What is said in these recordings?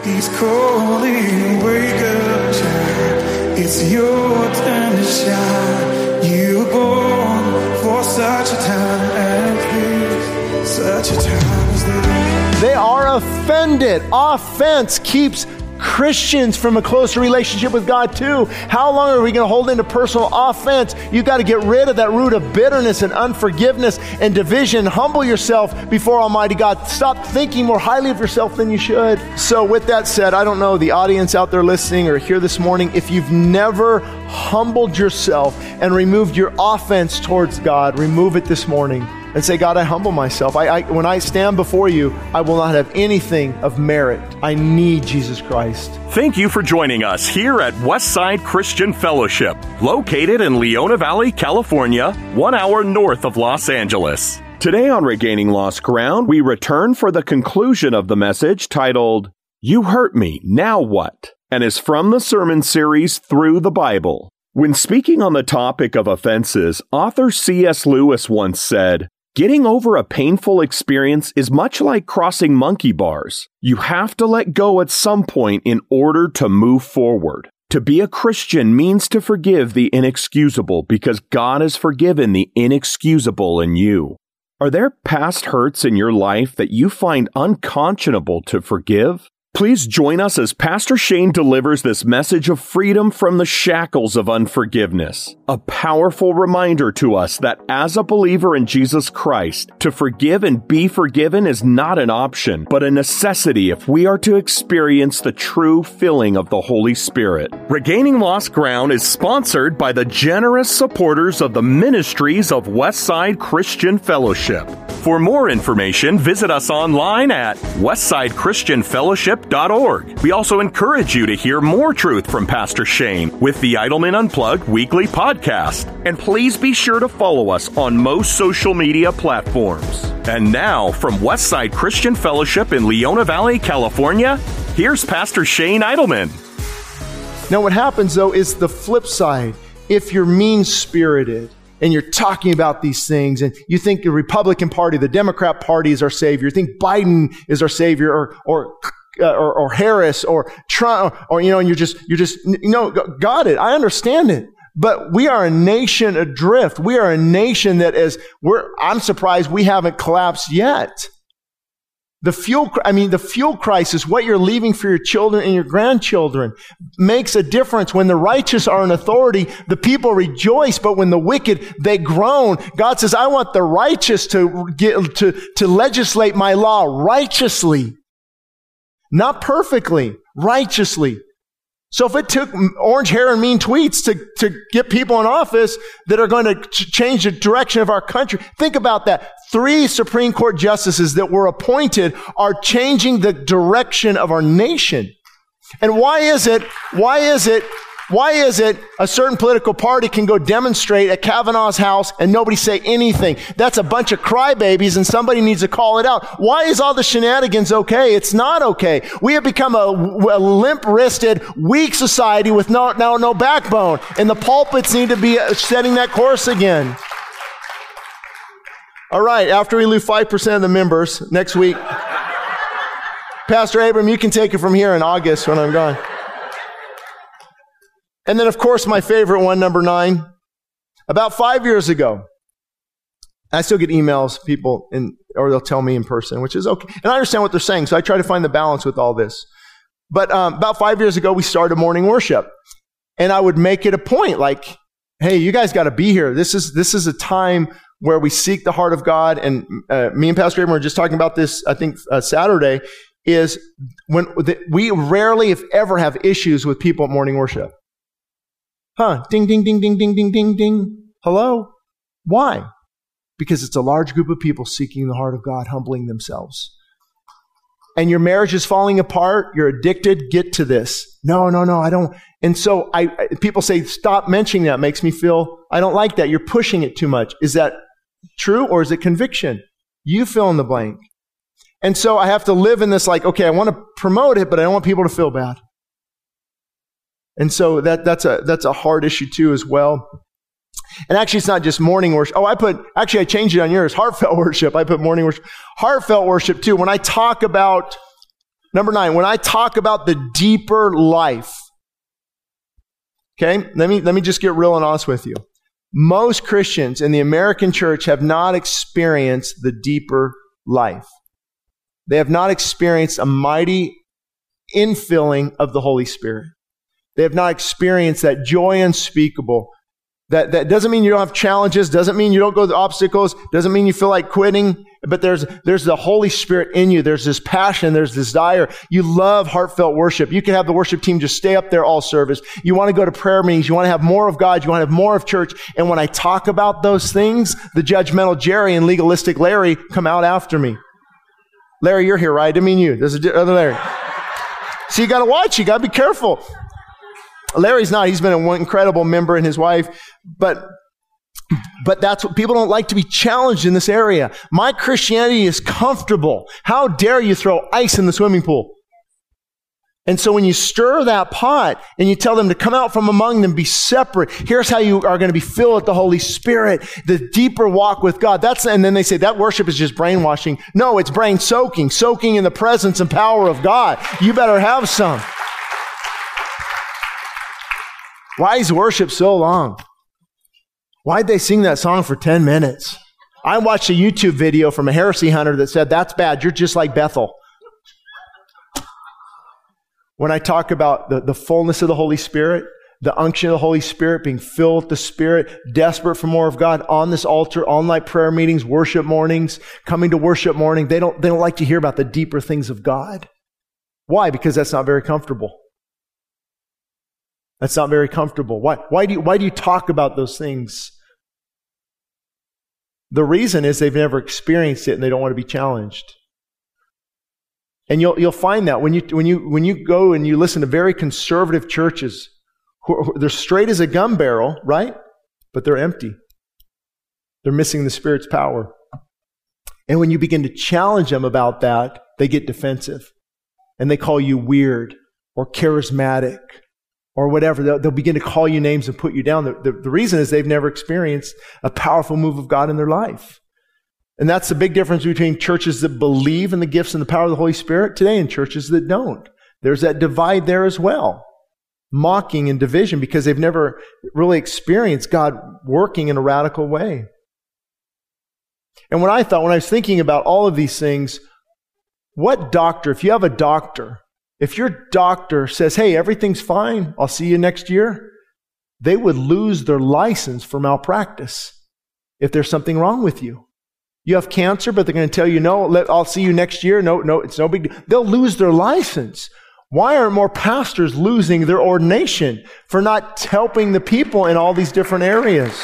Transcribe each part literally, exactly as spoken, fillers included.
He's calling, wake up, child. It's your time to shine. You were born for such a time as this, such a time as this. They are offended. Offense keeps Christians from a closer relationship with God too. How long are we going to hold into personal offense? You've got to get rid of that root of bitterness and unforgiveness and division. Humble yourself before Almighty God. Stop thinking more highly of yourself than you should. So with that said, I don't know, the audience out there listening or here this morning, if you've never humbled yourself and removed your offense towards God, remove it this morning. And say, God, I humble myself. I, I, when I stand before you, I will not have anything of merit. I need Jesus Christ. Thank you for joining us here at Westside Christian Fellowship, located in Leona Valley, California, one hour north of Los Angeles. Today on Regaining Lost Ground, we return for the conclusion of the message titled, You Hurt Me, Now What? And is from the sermon series Through the Bible. When speaking on the topic of offenses, author C S Lewis once said, Getting over a painful experience is much like crossing monkey bars. You have to let go at some point in order to move forward. To be a Christian means to forgive the inexcusable because God has forgiven the inexcusable in you. Are there past hurts in your life that you find unconscionable to forgive? Please join us as Pastor Shane delivers this message of freedom from the shackles of unforgiveness. A powerful reminder to us that as a believer in Jesus Christ, to forgive and be forgiven is not an option, but a necessity if we are to experience the true filling of the Holy Spirit. Regaining Lost Ground is sponsored by the generous supporters of the ministries of Westside Christian Fellowship. For more information, visit us online at westside christian fellowship dot org. We also encourage you to hear more truth from Pastor Shane with the Idleman Unplugged weekly podcast. And please be sure to follow us on most social media platforms. And now, from Westside Christian Fellowship in Leona Valley, California, here's Pastor Shane Idleman. Now what happens though is the flip side. If you're mean-spirited, and you're talking about these things, and you think the Republican Party, the Democrat Party is our savior, you think Biden is our savior, or or uh, or, or Harris, or Trump, or, or you know, and you're just you're just you know, got it. I understand it, but we are a nation adrift. We are a nation that is. We're. I'm surprised we haven't collapsed yet. The fuel, I mean, the fuel crisis, what you're leaving for your children and your grandchildren, makes a difference. When the righteous are in authority, the people rejoice, but when the wicked, they groan. God says, I want the righteous to get, to, to legislate my law righteously. Not perfectly, righteously. So if it took orange hair and mean tweets to, to get people in office that are going to ch- change the direction of our country, think about that. Three Supreme Court justices that were appointed are changing the direction of our nation. And why is it, why is it, why is it a certain political party can go demonstrate at Kavanaugh's house and nobody say anything? That's a bunch of crybabies and somebody needs to call it out. Why is all the shenanigans okay? It's not okay. We have become a, a limp-wristed, weak society with no, now no backbone. And the pulpits need to be setting that course again. All right, after we lose five percent of the members next week, Pastor Abram, you can take it from here in August when I'm gone. And then, of course, my favorite one, number nine. About five years ago, I still get emails, people, in, or they'll tell me in person, which is okay. And I understand what they're saying, so I try to find the balance with all this. But um, about five years ago, we started morning worship. And I would make it a point, like, hey, you guys got to be here. This is this is a time where we seek the heart of God. And uh, me and Pastor Abram were just talking about this, I think, uh, Saturday, is when the, we rarely, if ever, have issues with people at morning worship. Huh, ding, ding, ding, ding, ding, ding, ding, ding. Hello? Why? Because it's a large group of people seeking the heart of God, humbling themselves. And your marriage is falling apart, you're addicted, get to this. No, no, no, I don't. And so I, I people say, stop mentioning that. It makes me feel, I don't like that. You're pushing it too much. Is that true or is it conviction? You fill in the blank. And so I have to live in this like, okay, I want to promote it, but I don't want people to feel bad. And so that that's a that's a hard issue too as well. And actually, it's not just morning worship. Oh, I put, actually, I changed it on yours. Heartfelt worship. I put morning worship. Heartfelt worship too. When I talk about Number nine, when I talk about the deeper life, okay, let me, let me just get real and honest with you. Most Christians in the American church have not experienced the deeper life. They have not experienced a mighty infilling of the Holy Spirit. They have not experienced that joy unspeakable. That, that doesn't mean you don't have challenges, doesn't mean you don't go through obstacles, doesn't mean you feel like quitting, but there's, there's the Holy Spirit in you. There's this passion, there's this desire. You love heartfelt worship. You can have the worship team just stay up there all service. You want to go to prayer meetings. You want to have more of God. You want to have more of church. And when I talk about those things, the judgmental Jerry and legalistic Larry come out after me. Larry, you're here, right? I mean you. There's a other Larry. So you got to watch. You got to be careful. Larry's not. He's been an incredible member, and his wife. But, but that's what people don't like, to be challenged in this area. My Christianity is comfortable. How dare you throw ice in the swimming pool? And so when you stir that pot and you tell them to come out from among them, be separate. Here's how you are going to be filled with the Holy Spirit, the deeper walk with God. That's, and then they say that worship is just brainwashing. No, it's brain soaking, soaking in the presence and power of God. You better have some. Why is worship so long? Why'd they sing that song for ten minutes? I watched a YouTube video from a heresy hunter that said, that's bad. You're just like Bethel. When I talk about the, the fullness of the Holy Spirit, the unction of the Holy Spirit, being filled with the Spirit, desperate for more of God on this altar, all-night prayer meetings, worship mornings, coming to worship morning, they don't, they don't like to hear about the deeper things of God. Why? Because that's not very comfortable. That's not very comfortable. Why, why, do you, why do you talk about those things? The reason is they've never experienced it and they don't want to be challenged. And you'll, you'll find that when you, when you, when you go and you listen to very conservative churches, who, who, they're straight as a gun barrel, right? But they're empty. They're missing the Spirit's power. And when you begin to challenge them about that, they get defensive. And they call you weird or charismatic or whatever. They'll, they'll begin to call you names and put you down. The, the, the reason is they've never experienced a powerful move of God in their life. And that's the big difference between churches that believe in the gifts and the power of the Holy Spirit today and churches that don't. There's that divide there as well. Mocking and division because they've never really experienced God working in a radical way. And when I thought, when I was thinking about all of these things, what doctor, if you have a doctor, if your doctor says, hey, everything's fine, I'll see you next year, they would lose their license for malpractice if there's something wrong with you. You have cancer, but they're going to tell you, no, let, I'll see you next year. No, no, it's no big deal. They'll lose their license. Why aren't more pastors losing their ordination for not helping the people in all these different areas?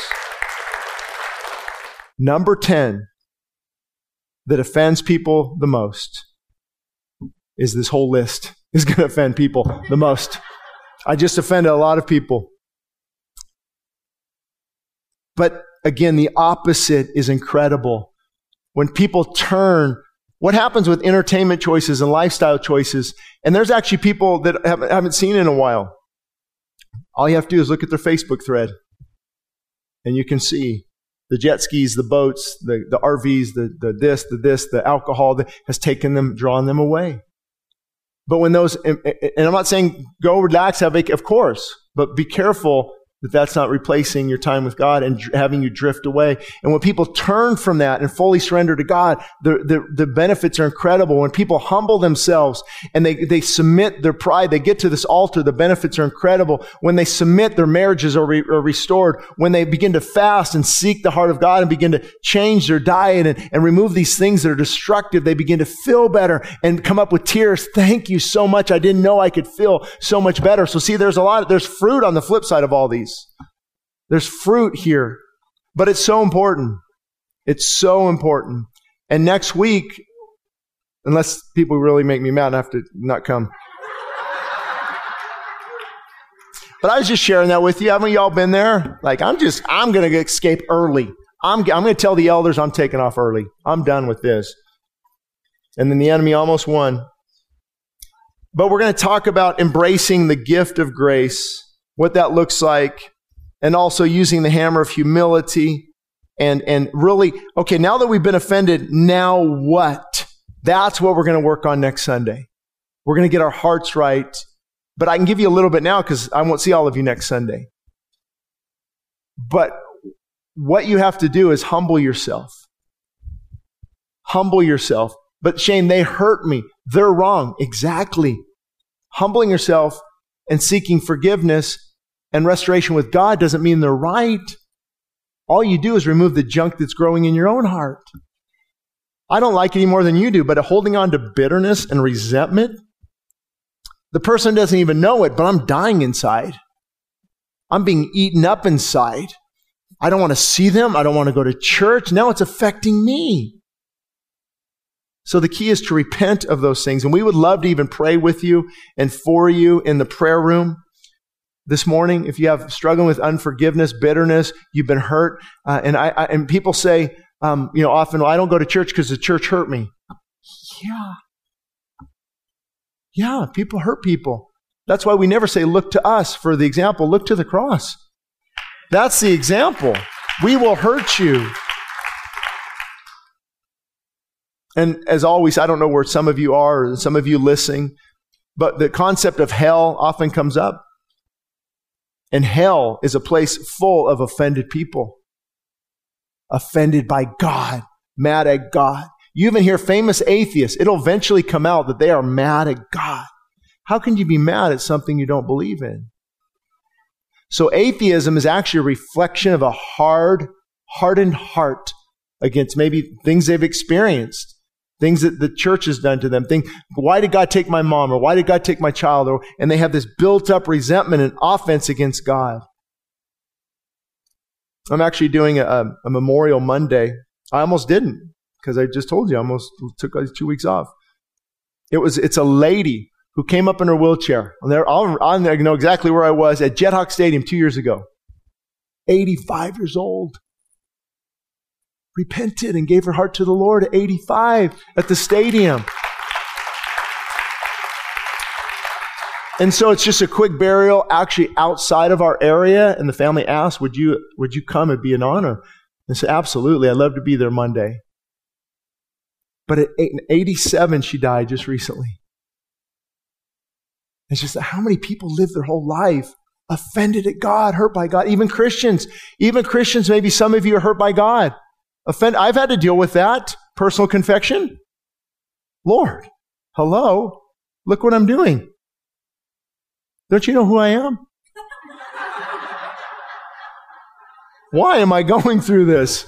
Number ten that offends people the most is this whole list is going to offend people the most. I just offended a lot of people. But again, the opposite is incredible. When people turn, what happens with entertainment choices and lifestyle choices, and there's actually people that haven't, haven't seen in a while. All you have to do is look at their Facebook thread, and you can see the jet skis, the boats, the, the R Vs, the, the this, the this, the alcohol that has taken them, drawn them away. But when those, and I'm not saying go relax, have a, of course, but be careful that that's not replacing your time with God and having you drift away. And when people turn from that and fully surrender to God, the, the, the benefits are incredible. When people humble themselves and they, they submit their pride, they get to this altar, the benefits are incredible. When they submit, their marriages are, re, are restored. When they begin to fast and seek the heart of God and begin to change their diet and, and remove these things that are destructive, they begin to feel better and come up with tears. Thank you so much. I didn't know I could feel so much better. So see, there's a lot, of, there's fruit on the flip side of all these. There's fruit here, but it's so important. It's so important. And next week, unless people really make me mad, I have to not come. But I was just sharing that with you. Haven't y'all been there? Like, I'm just, I'm going to escape early. I'm, I'm going to tell the elders I'm taking off early. I'm done with this. And then the enemy almost won. But we're going to talk about embracing the gift of grace, what that looks like, and also using the hammer of humility and, and really, okay, now that we've been offended, now what? That's what we're going to work on next Sunday. We're going to get our hearts right. But I can give you a little bit now because I won't see all of you next Sunday. But what you have to do is humble yourself. Humble yourself. But Shane, they hurt me. They're wrong. Exactly. Humbling yourself and seeking forgiveness and restoration with God doesn't mean they're right. All you do is remove the junk that's growing in your own heart. I don't like it any more than you do, but holding on to bitterness and resentment, the person doesn't even know it, but I'm dying inside. I'm being eaten up inside. I don't want to see them. I don't want to go to church. Now it's affecting me. So the key is to repent of those things. And we would love to even pray with you and for you in the prayer room this morning. If you have struggling with unforgiveness, bitterness, you've been hurt. Uh, and I, I and people say, um, you know, often, well, I don't go to church because the church hurt me. Yeah. Yeah, people hurt people. That's why we never say, look to us for the example. Look to the cross. That's the example. We will hurt you. And as always, I don't know where some of you are or some of you listening, but the concept of hell often comes up. And hell is a place full of offended people. Offended by God. Mad at God. You even hear famous atheists. It'll eventually come out that they are mad at God. How can you be mad at something you don't believe in? So atheism is actually a reflection of a hard, hardened heart against maybe things they've experienced. Things that the church has done to them. Think, why did God take my mom? Or why did God take my child? Or, and they have this built-up resentment and offense against God. I'm actually doing a, a Memorial Monday. I almost didn't, because I just told you I almost took two weeks off. It was it's a lady who came up in her wheelchair. And there, I'll, I know exactly where I was at Jethawk Stadium two years ago. eighty-five years old. Repented and gave her heart to the Lord at eighty-five at the stadium. And so it's just a quick burial actually outside of our area. And the family asked, would you, would you come? It'd be an honor. And I said, absolutely. I'd love to be there Monday. But at eighty-seven, she died just recently. It's just how many people live their whole life offended at God, hurt by God. Even Christians, even Christians, maybe some of you are hurt by God. Offend. I've had to deal with that. Personal confession. Lord, hello, look what I'm doing. Don't you know who I am? Why am I going through this?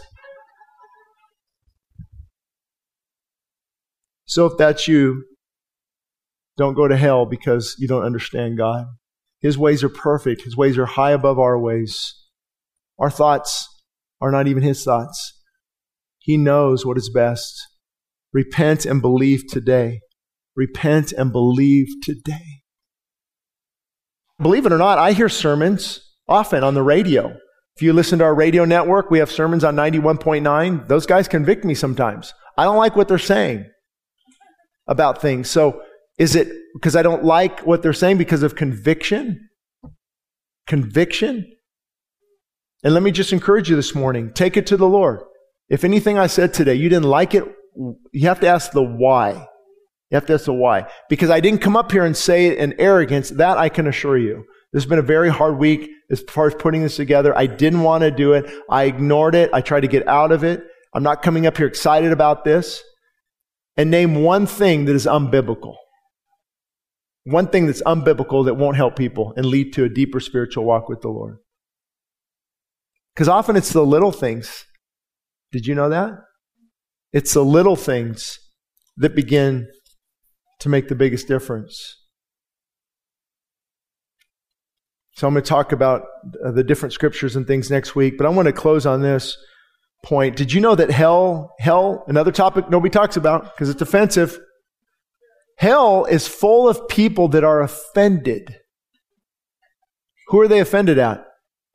So if that's you, don't go to hell because you don't understand God. His ways are perfect. His ways are high above our ways. Our thoughts are not even His thoughts. He knows what is best. Repent and believe today. Repent and believe today. Believe it or not, I hear sermons often on the radio. If you listen to our radio network, we have sermons on ninety-one point nine. Those guys convict me sometimes. I don't like what they're saying about things. So is it because I don't like what they're saying because of conviction? Conviction? And let me just encourage you this morning. Take it to the Lord. If anything I said today, you didn't like it, you have to ask the why. You have to ask the why. Because I didn't come up here and say it in arrogance. That I can assure you. This has been a very hard week as far as putting this together. I didn't want to do it. I ignored it. I tried to get out of it. I'm not coming up here excited about this. And name one thing that is unbiblical. One thing that's unbiblical that won't help people and lead to a deeper spiritual walk with the Lord. Because often it's the little things. Did you know that? It's the little things that begin to make the biggest difference. So I'm going to talk about uh, the different scriptures and things next week, but I want to close on this point. Did you know that hell, hell, another topic nobody talks about because it's offensive, hell is full of people that are offended. Who are they offended at?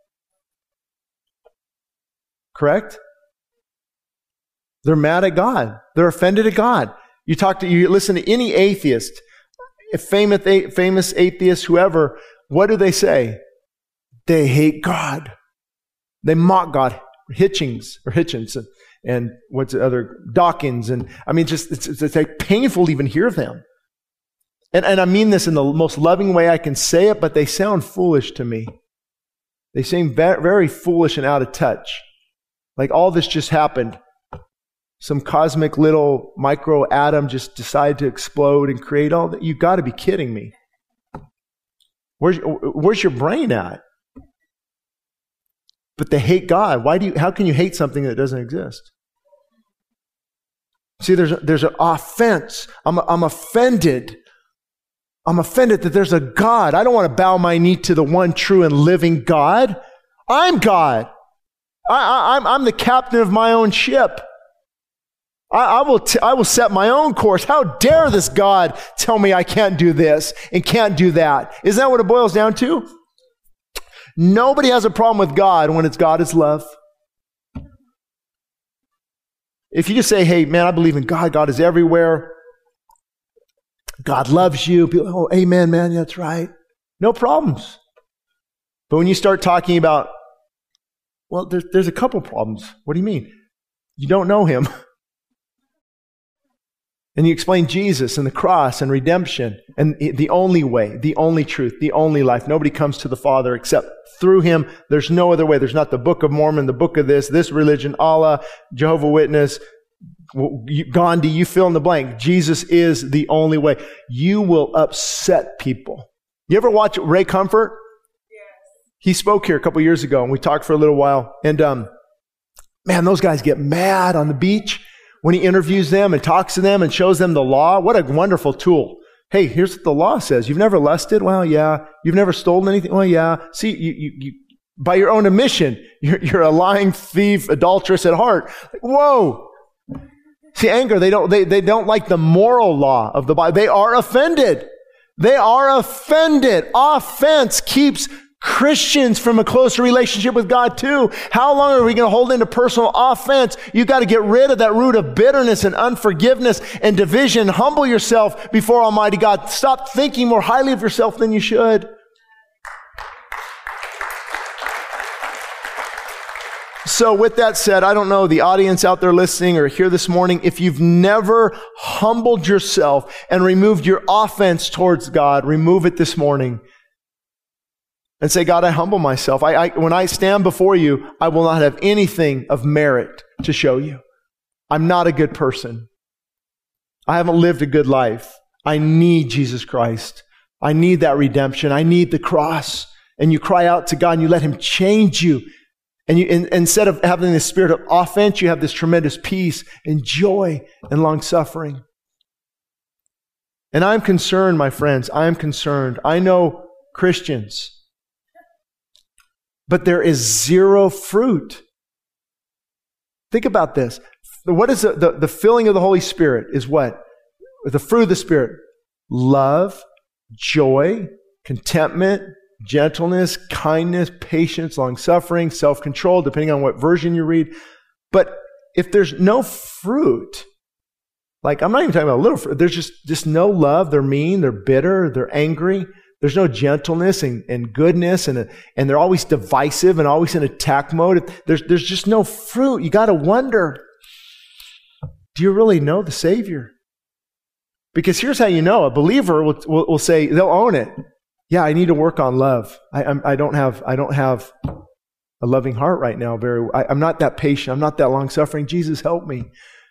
Correct? They're mad at God. They're offended at God. You talk to, you listen to any atheist, a famous, famous atheist, whoever, what do they say? They hate God. They mock God. Hitchings, or Hitchens, and, and what's the other, Dawkins, and I mean, just, it's, it's, it's like painful to even hear them. And, and I mean this in the most loving way I can say it, but they sound foolish to me. They seem very, very foolish and out of touch. Like all this just happened. Some cosmic little micro atom just decided to explode and create all that. You've got to be kidding me. Where's, where's your brain at? But they hate God. Why do you, how can you hate something that doesn't exist? See, there's, a, there's an offense. I'm, I'm offended. I'm offended that there's a God. I don't want to bow my knee to the one true and living God. I'm God. I, I, I'm, I'm the captain of my own ship. I, I will t- I will set my own course. How dare this God tell me I can't do this and can't do that? Isn't that what it boils down to? Nobody has a problem with God when it's God is love. If you just say, hey, man, I believe in God. God is everywhere. God loves you. People, oh, amen, man. That's right. No problems. But when you start talking about, well, there's, there's a couple problems. What do you mean? You don't know him. And you explain Jesus and the cross and redemption and the only way, the only truth, the only life. Nobody comes to the Father except through him. There's no other way. There's not the Book of Mormon, the book of this, this religion, Allah, Jehovah's Witness, Gandhi, you fill in the blank. Jesus is the only way. You will upset people. You ever watch Ray Comfort? Yes. He spoke here a couple years ago and we talked for a little while. And um, man, those guys get mad on the beach when he interviews them and talks to them and shows them the law. What a wonderful tool. Hey, here's what the law says. You've never lusted? Well, yeah. You've never stolen anything? Well, yeah. See, you, you, you by your own admission, you're, you're a lying thief, adulteress at heart. Like, whoa. See, anger, they don't, they, they don't like the moral law of the Bible. They are offended. They are offended. Offense keeps Christians from a closer relationship with God too. How long are we going to hold into personal offense? You've got to get rid of that root of bitterness and unforgiveness and division. Humble yourself before Almighty God. Stop thinking more highly of yourself than you should. So with that said, I don't know the audience out there listening or here this morning, if you've never humbled yourself and removed your offense towards God, remove it this morning. And say, God, I humble myself. I, I, when I stand before you, I will not have anything of merit to show you. I'm not a good person. I haven't lived a good life. I need Jesus Christ. I need that redemption. I need the cross. And you cry out to God and you let him change you. And you, in, instead of having this spirit of offense, you have this tremendous peace and joy and long suffering. And I'm concerned, my friends. I am concerned. I know Christians, but there is zero fruit. Think about this. What is the, the, the filling of the Holy Spirit is what? The fruit of the Spirit. Love, joy, contentment, gentleness, kindness, patience, long-suffering, self-control, depending on what version you read. But if there's no fruit, like I'm not even talking about little fruit, there's just, just no love. They're mean, they're bitter, they're angry. There's no gentleness and, and goodness, and, and they're always divisive and always in attack mode. There's, there's just no fruit. You got to wonder, do you really know the Savior? Because here's how you know. A believer will, will, will say, they'll own it. Yeah, I need to work on love. I, I'm, I don't have, I don't have a loving heart right now. Very, I, I'm not that patient. I'm not that long-suffering. Jesus, help me.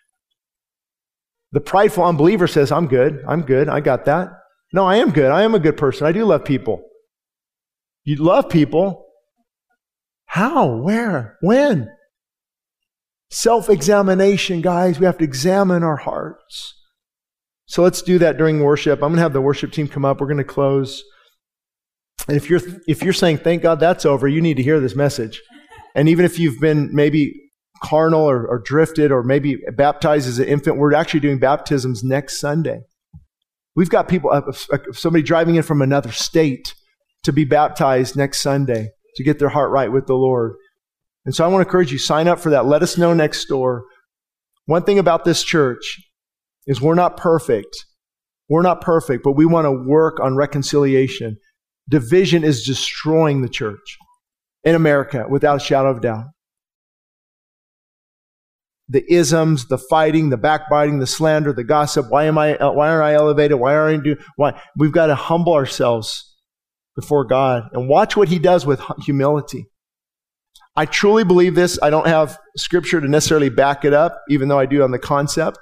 The prideful unbeliever says, I'm good. I'm good. I got that. No, I am good. I am a good person. I do love people. You love people. How? Where? When? Self-examination, guys. We have to examine our hearts. So let's do that during worship. I'm going to have the worship team come up. We're going to close. And if you're if you're saying, thank God that's over, you need to hear this message. And even if you've been maybe carnal or, or drifted or maybe baptized as an infant, we're actually doing baptisms next Sunday. We've got people, somebody driving in from another state to be baptized next Sunday to get their heart right with the Lord. And so I want to encourage you, sign up for that. Let us know next door. One thing about this church is we're not perfect. We're not perfect, but we want to work on reconciliation. Division is destroying the church in America without a shadow of doubt. the isms, the fighting, the backbiting, the slander, the gossip. Why am I, why aren't I elevated? Why aren't I doing, why? We've got to humble ourselves before God and watch what he does with humility. I truly believe this. I don't have scripture to necessarily back it up, even though I do on the concept.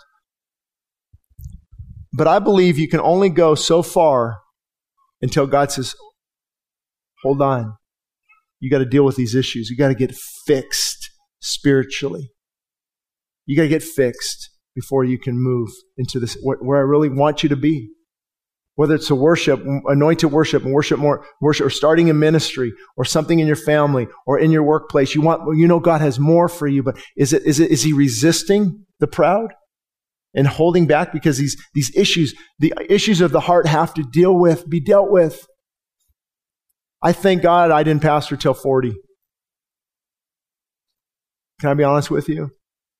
But I believe you can only go so far until God says, hold on. You got to deal with these issues. You got to get fixed spiritually. You got to get fixed before you can move into this, where I really want you to be. Whether it's a worship, anointed worship, and worship more, worship, or starting a ministry, or something in your family, or in your workplace. You want, you know, God has more for you, but is it, is it, is he resisting the proud and holding back because these, these issues, the issues of the heart have to deal with, be dealt with? I thank God I didn't pastor till forty. Can I be honest with you?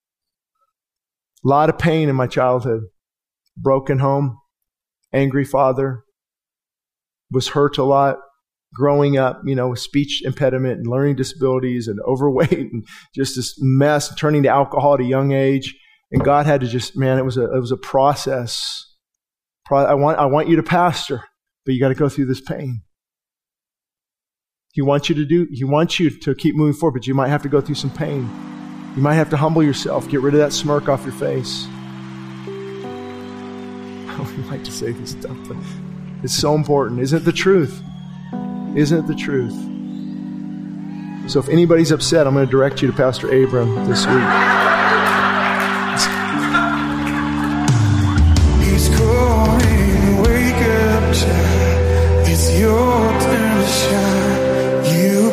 A lot of pain in my childhood. Broken home. Angry father. Was hurt a lot. Growing up, you know, with speech impediment and learning disabilities and overweight and just this mess, turning to alcohol at a young age. And God had to just, man, it was a it was a process. I want I want you to pastor, but you got to go through this pain. He wants you to do, he wants you to keep moving forward, but you might have to go through some pain. You might have to humble yourself, get rid of that smirk off your face. I don't like to say this stuff, but it's so important. Isn't it the truth? Isn't it the truth? So if anybody's upset, I'm going to direct you to Pastor Abram this week. He's calling, wake up, child. It's your turn to shine. You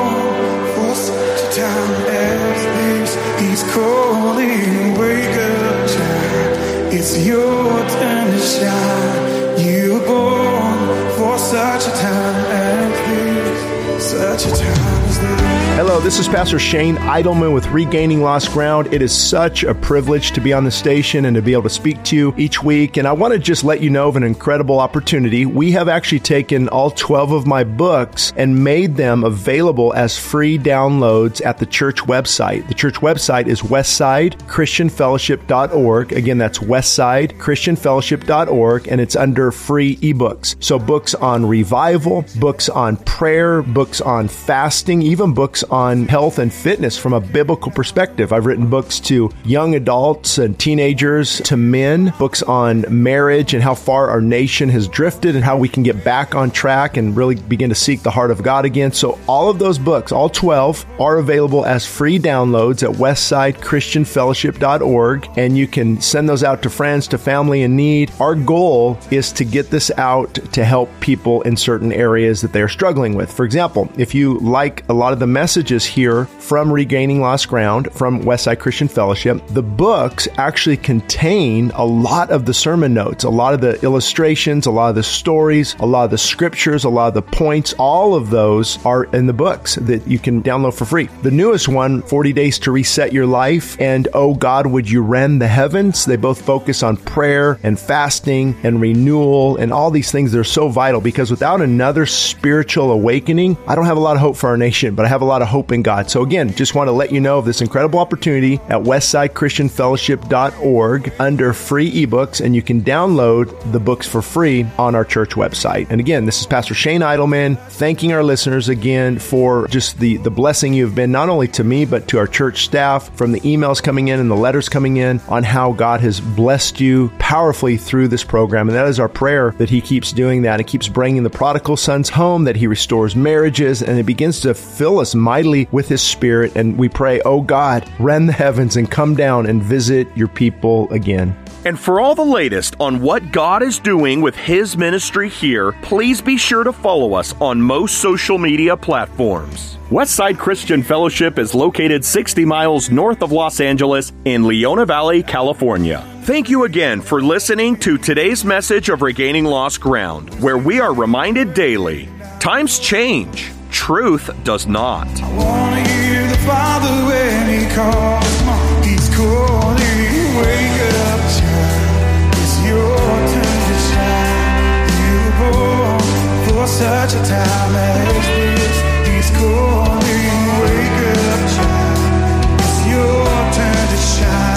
born for such a time as this. He's calling, wake up, child. It's your turn to shine. You born for such a time as this. Such a time as this. Hello, this is Pastor Shane Idleman with Regaining Lost Ground. It is such a privilege to be on the station and to be able to speak to you each week. And I want to just let you know of an incredible opportunity. We have actually taken all twelve of my books and made them available as free downloads at the church website. The church website is westside christian fellowship dot org. Again, that's westside christian fellowship dot org, and it's under free ebooks. So books on revival, books on prayer, books on fasting, even books on health and fitness from a biblical perspective. I've written books to young adults and teenagers, to men, books on marriage and how far our nation has drifted and how we can get back on track and really begin to seek the heart of God again. So all of those books, all twelve, are available as free downloads at westside christian fellowship dot org, and you can send those out to friends, to family in need. Our goal is to get this out to help people in certain areas that they're struggling with. For example, if you like a lot of the messages here from Regaining Lost Ground, from Westside Christian Fellowship, the books actually contain a lot of the sermon notes, a lot of the illustrations, a lot of the stories, a lot of the scriptures, a lot of the points. All of those are in the books that you can download for free. The newest one, forty days to Reset Your Life, and Oh God, Would You Rend the Heavens? They both focus on prayer and fasting and renewal and all these things that are so vital, because without another spiritual awakening, I don't have a lot of hope for our nation, but I have a lot of hope in God. So again, just want to let you know of this incredible opportunity at westside christian fellowship dot org under free ebooks, and you can download the books for free on our church website. And again, this is Pastor Shane Idleman, thanking our listeners again for just the, the blessing you've been, not only to me, but to our church staff, from the emails coming in and the letters coming in on how God has blessed you powerfully through this program. And that is our prayer, that he keeps doing that and keeps bringing the prodigal sons home, that he restores marriages, and it begins to fill us mightily with his spirit. And we pray, oh God, rend the heavens and come down and visit your people again. And for all the latest on what God is doing with his ministry here, please be sure to follow us on most social media platforms. Westside Christian Fellowship is located sixty miles north of Los Angeles in Leona Valley, California. Thank you again for listening to today's message of Regaining Lost Ground, where we are reminded daily, times change, truth does not. I want to hear the Father when he calls. He's calling, wake up, child. It's your turn to shine. You were born for such a time as this. He's calling, wake up, child. It's your turn to shine.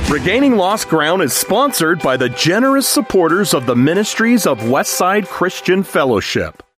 Regaining Lost Ground is sponsored by the generous supporters of the ministries of Westside Christian Fellowship.